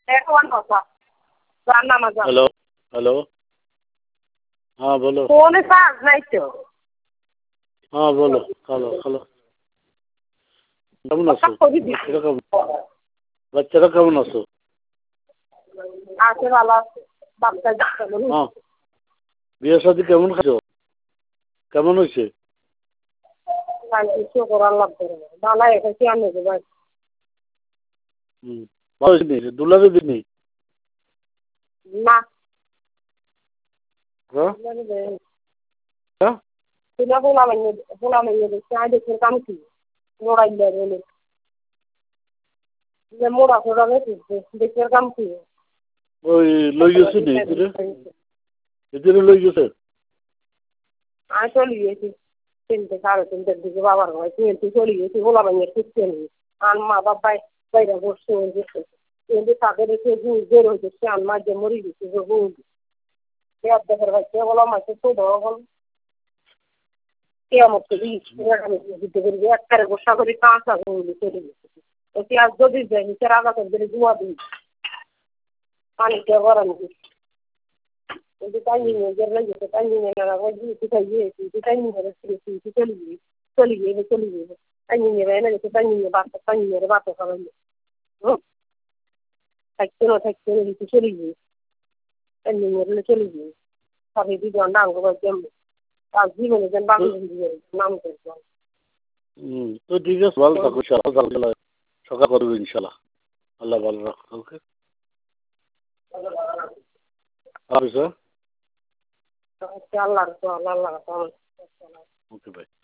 এখন কথা রান্না মাজা হ্যালো হ্যালো হ্যাঁ বলো ফোনে চার্জ নাই তো হ্যাঁ বলো হ্যালো হ্যালো কেমন আছো বাচ্চারা কেমন আছো আছে ভালো আছে বাচ্চা হ্যাঁ বিয়ে শাদী কেমন খাচ্ছ কেমন হয়েছে শুকর আল্লাহ ভালো এসেছি আমি ভাই ভালো হয়েছে দুলারে দিনই না হ্যাঁ তুলা পোলা মাইনে দেখছি আমি দেখছি কাম কি মোড়াইলে বলে মোড়া ফোড়া দেখছি কাম কি ওই লই গেছে নি এদের লই গেছে আমি চলে গিয়েছি 3:30 দিকে বাবার ঘরে চলে গেছি পোলা মাইনের খুঁজতে নেই আর মা বাবাই বাইরে বসে গেছে কিন্তু তাদের এসে বের হয়েছে সে আনমা যে মরে গেছে দেখার ভাই বলা মাসে তো ধরো কেমন একবারে গোসা করে কাঁচা চলে গেছে তো পেঁয়াজ যদি যায় নিচে রাখা করে ধোয়া দিই পানিটা গরম দিই কিন্তু টাইমিং গেছে টাইমিং টাইমিং চলে গিয়ে টাইমিং এনে গেছে টাইমিং টাইমিং বাচ্চা খাওয়াই থাকতে দিতে চলে গিয়ে টাইমিং চলে গিয়ে সবাই 2 ঘন্টা আঙ্গ জমবে আর জীবনে যেন বাংলা নাম করবো তো ঠিক আছে ভালো থাকো সকাল করবো ইনশাল্লাহ আল্লাহ ভালো রাখো ওকে আল্লাহ আল্লাহ ওকে ভাই